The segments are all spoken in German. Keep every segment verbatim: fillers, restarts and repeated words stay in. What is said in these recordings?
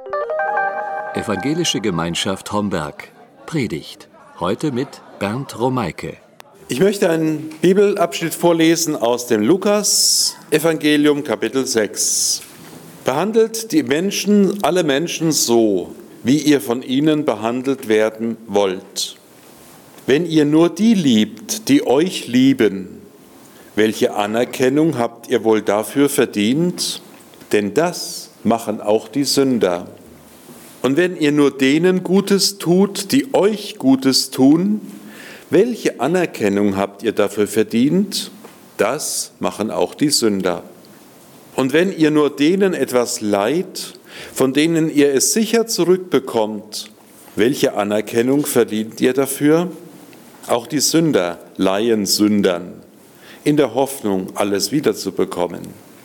Evangelische Gemeinschaft Homberg. Predigt. Heute mit Bernd Romeike. Ich möchte einen Bibelabschnitt vorlesen aus dem Lukas-Evangelium, Kapitel sechs. Behandelt die Menschen, alle Menschen so, wie ihr von ihnen behandelt werden wollt. Wenn ihr nur die liebt, die euch lieben, welche Anerkennung habt ihr wohl dafür verdient? Denn das machen auch die Sünder. Und wenn ihr nur denen Gutes tut, die euch Gutes tun, welche Anerkennung habt ihr dafür verdient? Das machen auch die Sünder. Und wenn ihr nur denen etwas leiht, von denen ihr es sicher zurückbekommt, welche Anerkennung verdient ihr dafür? Auch die Sünder leihen Sündern, in der Hoffnung, alles wiederzubekommen.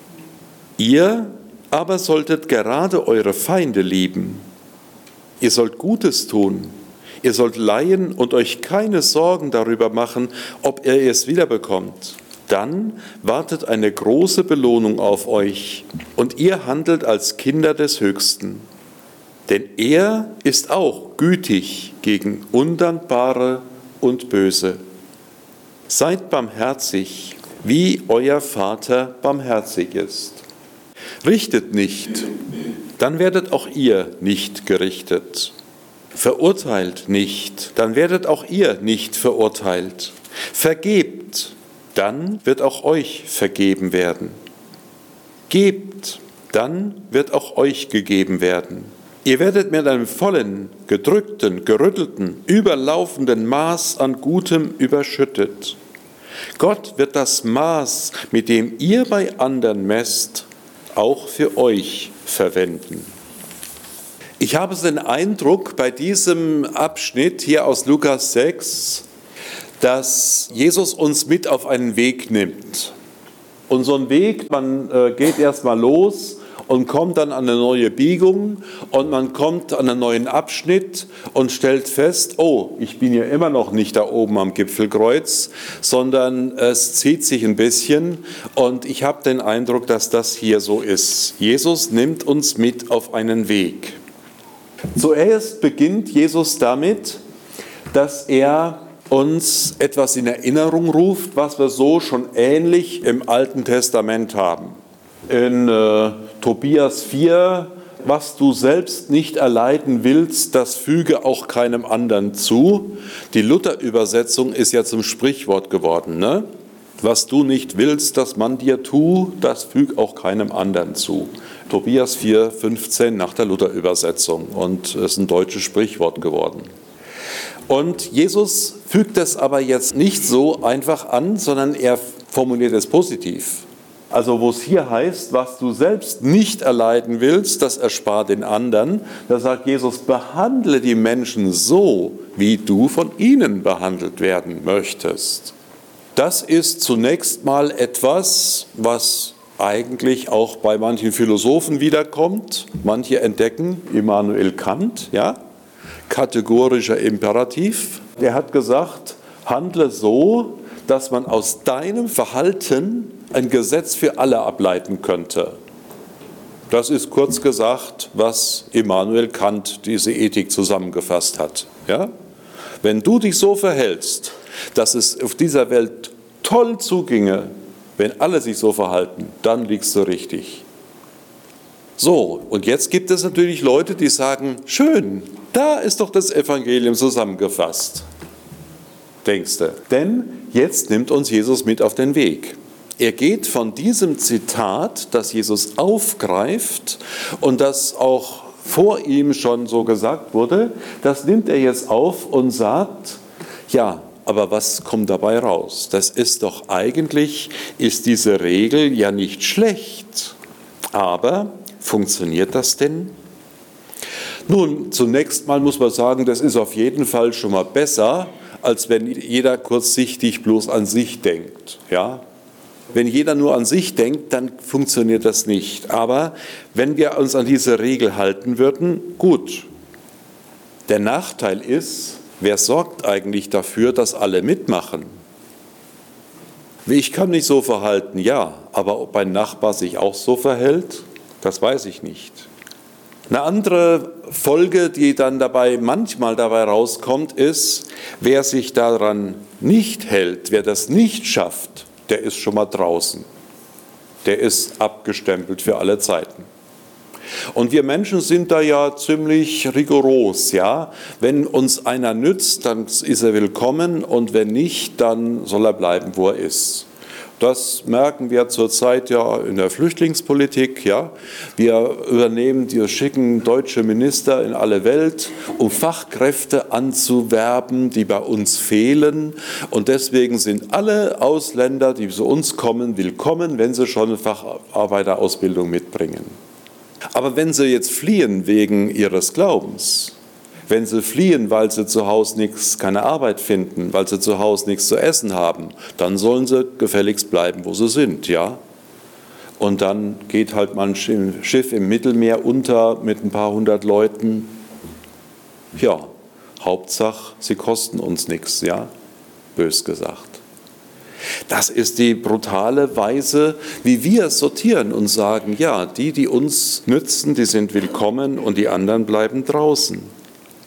Ihr aber solltet gerade eure Feinde lieben. Ihr sollt Gutes tun. Ihr sollt leihen und euch keine Sorgen darüber machen, ob ihr es wiederbekommt. Dann wartet eine große Belohnung auf euch und ihr handelt als Kinder des Höchsten. Denn er ist auch gütig gegen Undankbare und Böse. Seid barmherzig, wie euer Vater barmherzig ist. Richtet nicht, dann werdet auch ihr nicht gerichtet. Verurteilt nicht, dann werdet auch ihr nicht verurteilt. Vergebt, dann wird auch euch vergeben werden. Gebt, dann wird auch euch gegeben werden. Ihr werdet mit einem vollen, gedrückten, gerüttelten, überlaufenden Maß an Gutem überschüttet. Gott wird das Maß, mit dem ihr bei anderen messt, auch für euch verwenden. Ich habe den Eindruck bei diesem Abschnitt hier aus Lukas sechs, dass Jesus uns mit auf einen Weg nimmt. Und so ein Weg, man äh, geht erstmal los und kommt dann an eine neue Biegung und man kommt an einen neuen Abschnitt und stellt fest, oh, ich bin ja immer noch nicht da oben am Gipfelkreuz, sondern es zieht sich ein bisschen und ich habe den Eindruck, dass das hier so ist. Jesus nimmt uns mit auf einen Weg. Zuerst beginnt Jesus damit, dass er uns etwas in Erinnerung ruft, was wir so schon ähnlich im Alten Testament haben. In äh, Tobias vier, was du selbst nicht erleiden willst, das füge auch keinem anderen zu. Die Luther-Übersetzung ist ja zum Sprichwort geworden, ne? Was du nicht willst, dass man dir tu, das füg auch keinem anderen zu. Tobias vier, fünfzehn nach der Luther-Übersetzung und es ist ein deutsches Sprichwort geworden. Und Jesus fügt es aber jetzt nicht so einfach an, sondern er formuliert es positiv. Also wo es hier heißt, was du selbst nicht erleiden willst, das erspar den anderen, da sagt Jesus, behandle die Menschen so, wie du von ihnen behandelt werden möchtest. Das ist zunächst mal etwas, was eigentlich auch bei manchen Philosophen wiederkommt. Manche entdecken Immanuel Kant, ja, kategorischer Imperativ. Der hat gesagt, handle so, dass man aus deinem Verhalten ein Gesetz für alle ableiten könnte. Das ist kurz gesagt, was Immanuel Kant diese Ethik zusammengefasst hat. Ja? Wenn du dich so verhältst, dass es auf dieser Welt toll zuginge, wenn alle sich so verhalten, dann liegst du richtig. So, und jetzt gibt es natürlich Leute, die sagen, schön, da ist doch das Evangelium zusammengefasst. Denkst du? Denn jetzt nimmt uns Jesus mit auf den Weg. Er geht von diesem Zitat, das Jesus aufgreift und das auch vor ihm schon so gesagt wurde, das nimmt er jetzt auf und sagt, ja, aber was kommt dabei raus? Das ist doch eigentlich, ist diese Regel ja nicht schlecht, aber funktioniert das denn? Nun, zunächst mal muss man sagen, das ist auf jeden Fall schon mal besser, als wenn jeder kurzsichtig bloß an sich denkt. Ja? Wenn jeder nur an sich denkt, dann funktioniert das nicht. Aber wenn wir uns an diese Regel halten würden, gut. Der Nachteil ist, wer sorgt eigentlich dafür, dass alle mitmachen? Ich kann mich so verhalten, ja, aber ob ein Nachbar sich auch so verhält, das weiß ich nicht. Eine andere Folge, die dann dabei manchmal dabei rauskommt, ist, wer sich daran nicht hält, wer das nicht schafft, der ist schon mal draußen. Der ist abgestempelt für alle Zeiten. Und wir Menschen sind da ja ziemlich rigoros, ja. Wenn uns einer nützt, dann ist er willkommen und wenn nicht, dann soll er bleiben, wo er ist. Das merken wir zurzeit ja in der Flüchtlingspolitik, ja. Wir übernehmen, wir schicken deutsche Minister in alle Welt, um Fachkräfte anzuwerben, die bei uns fehlen. Und deswegen sind alle Ausländer, die zu uns kommen, willkommen, wenn sie schon eine Facharbeiterausbildung mitbringen. Aber wenn sie jetzt fliehen wegen ihres Glaubens, wenn sie fliehen, weil sie zu Hause nichts, keine Arbeit finden, weil sie zu Hause nichts zu essen haben, dann sollen sie gefälligst bleiben, wo sie sind, ja. Und dann geht halt mal ein Schiff im Mittelmeer unter mit ein paar hundert Leuten. Ja, Hauptsache, sie kosten uns nichts, ja, bös gesagt. Das ist die brutale Weise, wie wir sortieren und sagen, ja, die, die uns nützen, die sind willkommen und die anderen bleiben draußen.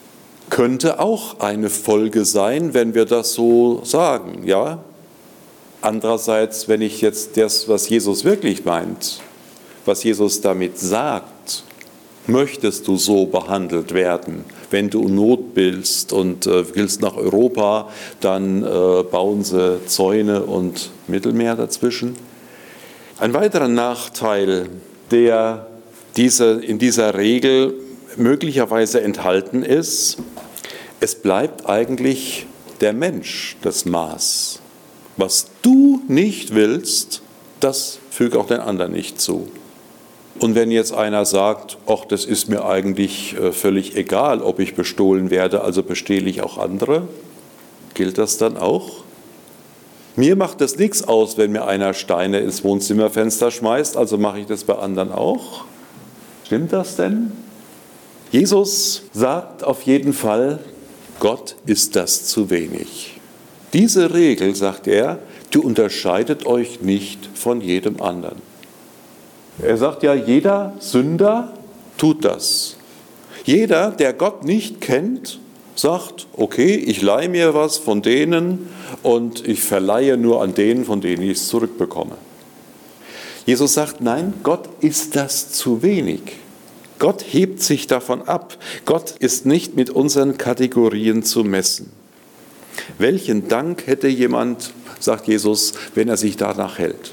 Könnte auch eine Folge sein, wenn wir das so sagen, ja. Andererseits, wenn ich jetzt das, was Jesus wirklich meint, was Jesus damit sagt, möchtest du so behandelt werden, wenn du Not bist und äh, willst nach Europa, dann äh, bauen sie Zäune und Mittelmeer dazwischen. Ein weiterer Nachteil, der diese, in dieser Regel möglicherweise enthalten ist, es bleibt eigentlich der Mensch das Maß. Was du nicht willst, das füge auch den anderen nicht zu. Und wenn jetzt einer sagt, ach, das ist mir eigentlich völlig egal, ob ich bestohlen werde, also bestehle ich auch andere, gilt das dann auch? Mir macht das nichts aus, wenn mir einer Steine ins Wohnzimmerfenster schmeißt, also mache ich das bei anderen auch. Stimmt das denn? Jesus sagt auf jeden Fall, Gott ist das zu wenig. Diese Regel, sagt er, die unterscheidet euch nicht von jedem anderen. Er sagt ja, jeder Sünder tut das. Jeder, der Gott nicht kennt, sagt, okay, ich leihe mir was von denen und ich verleihe nur an denen, von denen ich es zurückbekomme. Jesus sagt, nein, Gott ist das zu wenig. Gott hebt sich davon ab. Gott ist nicht mit unseren Kategorien zu messen. Welchen Dank hätte jemand, sagt Jesus, wenn er sich danach hält?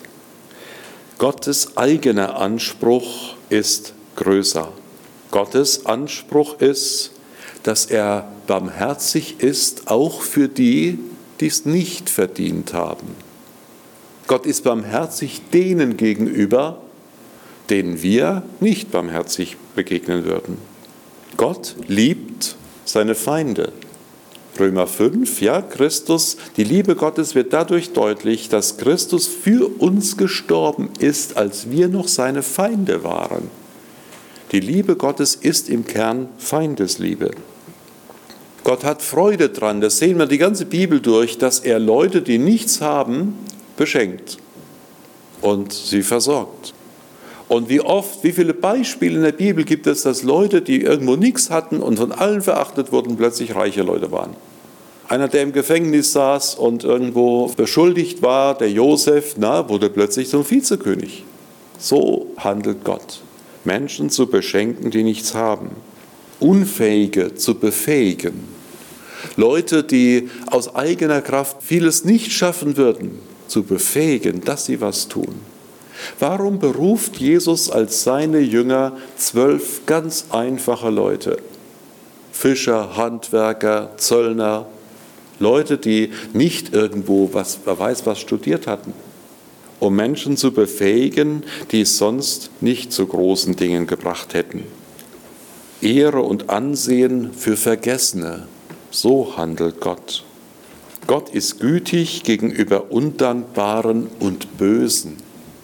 Gottes eigener Anspruch ist größer. Gottes Anspruch ist, dass er barmherzig ist, auch für die, die es nicht verdient haben. Gott ist barmherzig denen gegenüber, denen wir nicht barmherzig begegnen würden. Gott liebt seine Feinde. Römer fünf, ja, Christus, die Liebe Gottes wird dadurch deutlich, dass Christus für uns gestorben ist, als wir noch seine Feinde waren. Die Liebe Gottes ist im Kern Feindesliebe. Gott hat Freude dran, das sehen wir die ganze Bibel durch, dass er Leute, die nichts haben, beschenkt und sie versorgt. Und wie oft, wie viele Beispiele in der Bibel gibt es, dass Leute, die irgendwo nichts hatten und von allen verachtet wurden, plötzlich reiche Leute waren. Einer, der im Gefängnis saß und irgendwo beschuldigt war, der Josef, na, wurde plötzlich zum Vizekönig. So handelt Gott. Menschen zu beschenken, die nichts haben. Unfähige zu befähigen. Leute, die aus eigener Kraft vieles nicht schaffen würden, zu befähigen, dass sie was tun. Warum beruft Jesus als seine Jünger zwölf ganz einfache Leute? Fischer, Handwerker, Zöllner, Leute, die nicht irgendwo, was, wer weiß, was studiert hatten, um Menschen zu befähigen, die es sonst nicht zu großen Dingen gebracht hätten. Ehre und Ansehen für Vergessene, so handelt Gott. Gott ist gütig gegenüber Undankbaren und Bösen.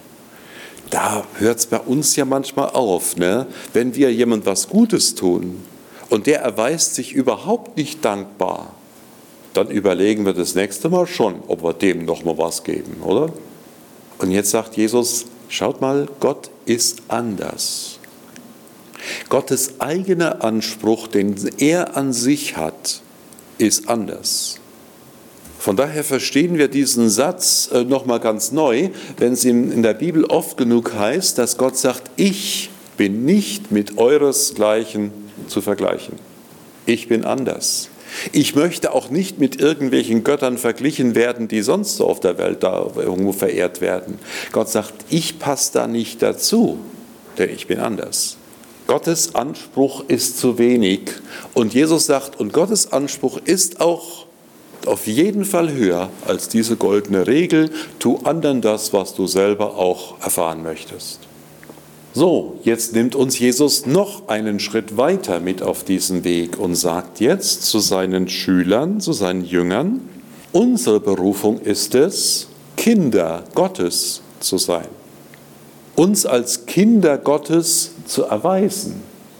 Da hört es bei uns ja manchmal auf, ne? Wenn wir jemandem was Gutes tun und der erweist sich überhaupt nicht dankbar, dann überlegen wir das nächste Mal schon, ob wir dem noch mal was geben, oder? Und jetzt sagt Jesus, schaut mal, Gott ist anders. Gottes eigener Anspruch, den er an sich hat, ist anders. Von daher verstehen wir diesen Satz äh, nochmal ganz neu, wenn es in der Bibel oft genug heißt, dass Gott sagt, ich bin nicht mit euresgleichen zu vergleichen. Ich bin anders. Ich möchte auch nicht mit irgendwelchen Göttern verglichen werden, die sonst so auf der Welt da irgendwo verehrt werden. Gott sagt, ich passe da nicht dazu, denn ich bin anders. Gottes Anspruch ist zu wenig. Und Jesus sagt, und Gottes Anspruch ist auch auf jeden Fall höher als diese goldene Regel, tu anderen das, was du selber auch erfahren möchtest. So, jetzt nimmt uns Jesus noch einen Schritt weiter mit auf diesen Weg und sagt jetzt zu seinen Schülern, zu seinen Jüngern, unsere Berufung ist es, Kinder Gottes zu sein. Uns als Kinder Gottes zu erweisen.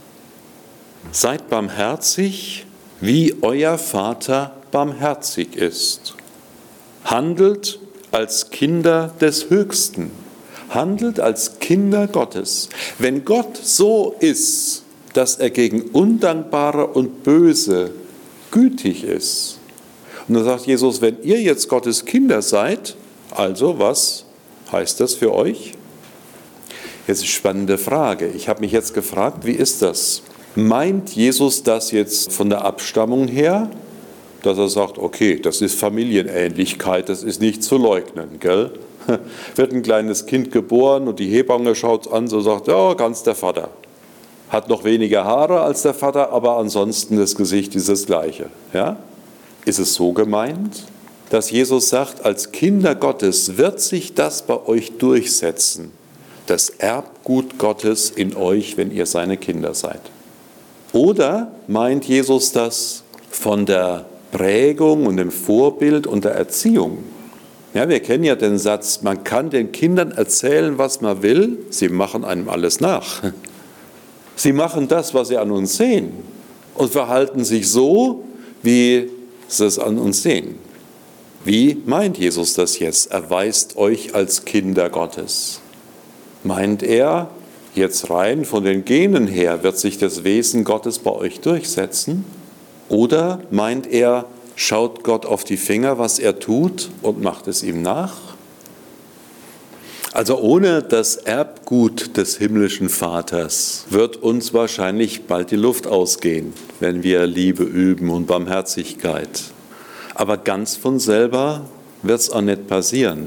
Seid barmherzig, wie euer Vater barmherzig ist. Handelt als Kinder des Höchsten. Handelt als Kinder Gottes. Wenn Gott so ist, dass er gegen Undankbare und Böse gütig ist. Und dann sagt Jesus, wenn ihr jetzt Gottes Kinder seid, also was heißt das für euch? Jetzt eine spannende Frage. Ich habe mich jetzt gefragt, wie ist das? Meint Jesus das jetzt von der Abstammung her? Dass er sagt, okay, das ist Familienähnlichkeit, das ist nicht zu leugnen, gell? Wird ein kleines Kind geboren und die Hebamme schaut es an, so sagt, ja, ganz der Vater. Hat noch weniger Haare als der Vater, aber ansonsten das Gesicht ist das gleiche. Ja? Ist es so gemeint, dass Jesus sagt, als Kinder Gottes wird sich das bei euch durchsetzen, das Erbgut Gottes in euch, wenn ihr seine Kinder seid? Oder meint Jesus das von der Prägung und dem Vorbild und der Erziehung? Ja, wir kennen ja den Satz, man kann den Kindern erzählen, was man will, sie machen einem alles nach. Sie machen das, was sie an uns sehen und verhalten sich so, wie sie es an uns sehen. Wie meint Jesus das jetzt? Erweist euch als Kinder Gottes. Meint er, jetzt rein von den Genen her wird sich das Wesen Gottes bei euch durchsetzen? Oder meint er, schaut Gott auf die Finger, was er tut und macht es ihm nach? Also ohne das Erbgut des himmlischen Vaters wird uns wahrscheinlich bald die Luft ausgehen, wenn wir Liebe üben und Barmherzigkeit. Aber ganz von selber wird es auch nicht passieren.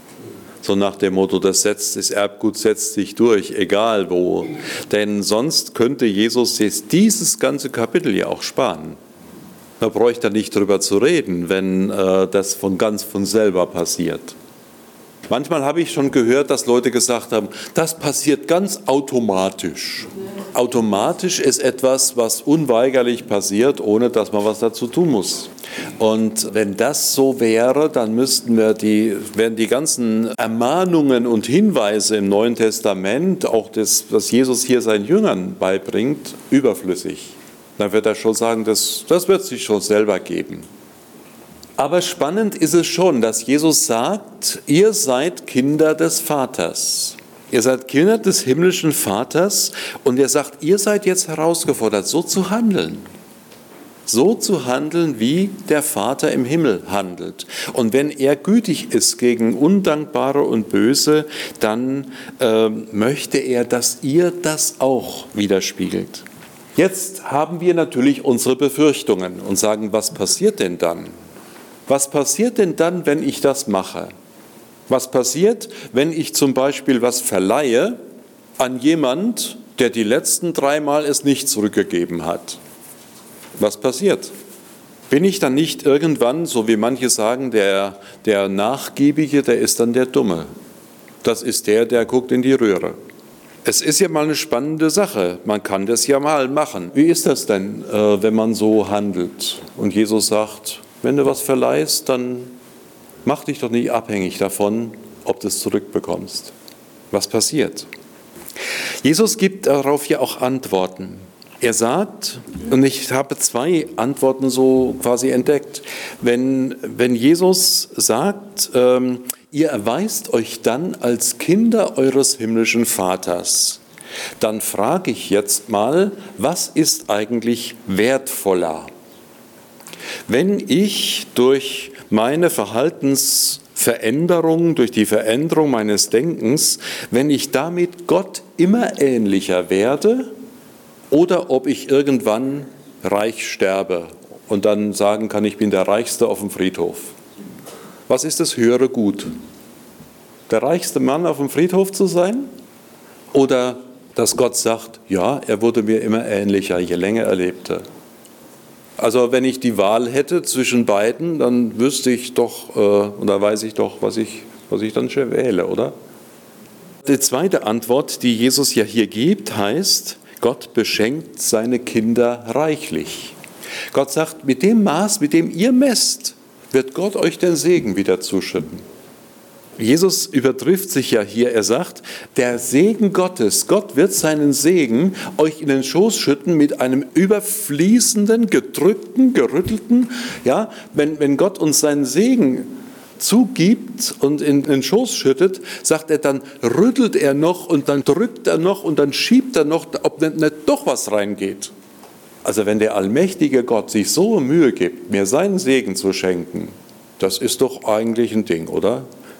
So nach dem Motto, das, setzt, das Erbgut setzt sich durch, egal wo. Denn sonst könnte Jesus jetzt dieses ganze Kapitel ja auch sparen. Da bräuchte er nicht drüber zu reden, wenn äh, das von ganz von selber passiert. Manchmal habe ich schon gehört, dass Leute gesagt haben, das passiert ganz automatisch. Automatisch ist etwas, was unweigerlich passiert, ohne dass man was dazu tun muss. Und wenn das so wäre, dann müssten wir die, wären die ganzen Ermahnungen und Hinweise im Neuen Testament, auch das, was Jesus hier seinen Jüngern beibringt, überflüssig. Dann wird er schon sagen, das, das wird sich schon selber geben. Aber spannend ist es schon, dass Jesus sagt, ihr seid Kinder des Vaters. Ihr seid Kinder des himmlischen Vaters und er sagt, ihr seid jetzt herausgefordert, so zu handeln. So zu handeln, wie der Vater im Himmel handelt. Und wenn er gütig ist gegen Undankbare und Böse, dann äh, möchte er, dass ihr das auch widerspiegelt. Jetzt haben wir natürlich unsere Befürchtungen und sagen, was passiert denn dann? Was passiert denn dann, wenn ich das mache? Was passiert, wenn ich zum Beispiel was verleihe an jemand, der die letzten dreimal es nicht zurückgegeben hat? Was passiert? Bin ich dann nicht irgendwann, so wie manche sagen, der, der Nachgiebige, der ist dann der Dumme? Das ist der, der guckt in die Röhre. Es ist ja mal eine spannende Sache. Man kann das ja mal machen. Wie ist das denn, äh, wenn man so handelt? Und Jesus sagt, wenn du was verleihst, dann mach dich doch nicht abhängig davon, ob du es zurückbekommst. Was passiert? Jesus gibt darauf ja auch Antworten. Er sagt, und ich habe zwei Antworten so quasi entdeckt, wenn, wenn Jesus sagt, ähm, ihr erweist euch dann als Kinder eures himmlischen Vaters, dann frage ich jetzt mal, was ist eigentlich wertvoller? Wenn ich durch meine Verhaltensveränderung, durch die Veränderung meines Denkens, wenn ich damit Gott immer ähnlicher werde oder ob ich irgendwann reich sterbe und dann sagen kann, ich bin der Reichste auf dem Friedhof. Was ist das höhere Gut? Der reichste Mann auf dem Friedhof zu sein? Oder dass Gott sagt, ja, er wurde mir immer ähnlicher, je länger er lebte. Also wenn ich die Wahl hätte zwischen beiden, dann wüsste ich doch, äh, und da weiß ich doch, was ich, was ich dann schon wähle, oder? Die zweite Antwort, die Jesus ja hier gibt, heißt, Gott beschenkt seine Kinder reichlich. Gott sagt, mit dem Maß, mit dem ihr messt, wird Gott euch den Segen wieder zuschütten. Jesus übertrifft sich ja hier, er sagt, der Segen Gottes, Gott wird seinen Segen euch in den Schoß schütten mit einem überfließenden, gedrückten, gerüttelten, ja, wenn, wenn Gott uns seinen Segen zugibt und in den Schoß schüttet, sagt er, dann rüttelt er noch und dann drückt er noch und dann schiebt er noch, ob nicht, nicht doch was reingeht. Also wenn der allmächtige Gott sich so Mühe gibt, mir seinen Segen zu schenken, das ist doch eigentlich ein Ding, oder?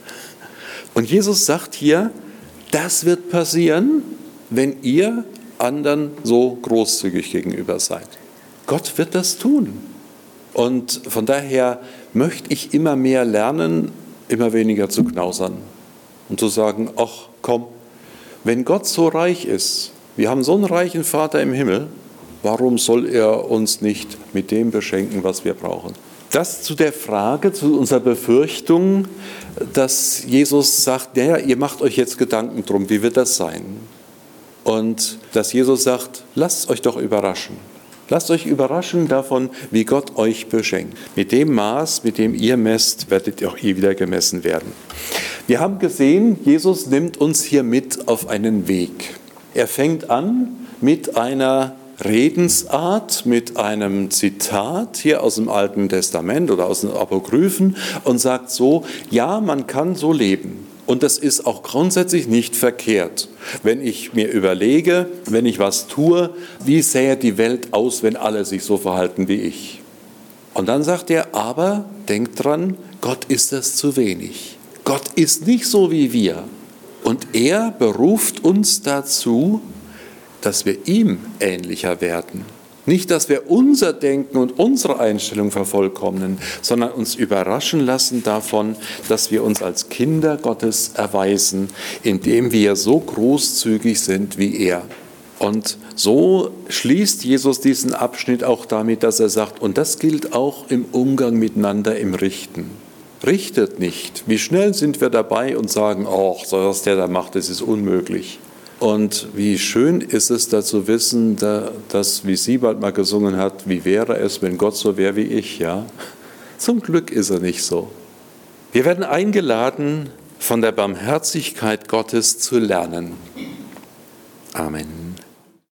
Und Jesus sagt hier, das wird passieren, wenn ihr anderen so großzügig gegenüber seid. Gott wird das tun. Und von daher möchte ich immer mehr lernen, immer weniger zu knausern und zu sagen, ach komm, wenn Gott so reich ist, wir haben so einen reichen Vater im Himmel, warum soll er uns nicht mit dem beschenken, was wir brauchen? Das zu der Frage, zu unserer Befürchtung, dass Jesus sagt, naja, ihr macht euch jetzt Gedanken drum, wie wird das sein? Und dass Jesus sagt, lasst euch doch überraschen. Lasst euch überraschen davon, wie Gott euch beschenkt. Mit dem Maß, mit dem ihr messt, werdet auch ihr wieder gemessen werden. Wir haben gesehen, Jesus nimmt uns hier mit auf einen Weg. Er fängt an mit einer Redensart, mit einem Zitat hier aus dem Alten Testament oder aus den Apokryphen und sagt so, ja, man kann so leben. Und das ist auch grundsätzlich nicht verkehrt. Wenn ich mir überlege, wenn ich was tue, wie sähe die Welt aus, wenn alle sich so verhalten wie ich? Und dann sagt er, aber denkt dran, Gott ist das zu wenig. Gott ist nicht so wie wir. Und er beruft uns dazu, dass wir ihm ähnlicher werden. Nicht, dass wir unser Denken und unsere Einstellung vervollkommnen, sondern uns überraschen lassen davon, dass wir uns als Kinder Gottes erweisen, indem wir so großzügig sind wie er. Und so schließt Jesus diesen Abschnitt auch damit, dass er sagt, und das gilt auch im Umgang miteinander, im Richten. Richtet nicht. Wie schnell sind wir dabei und sagen, oh, so was der da macht, das ist unmöglich. Und wie schön ist es, da zu wissen, dass, wie sie bald mal gesungen hat, wie wäre es, wenn Gott so wäre wie ich, ja? Zum Glück ist er nicht so. Wir werden eingeladen, von der Barmherzigkeit Gottes zu lernen. Amen.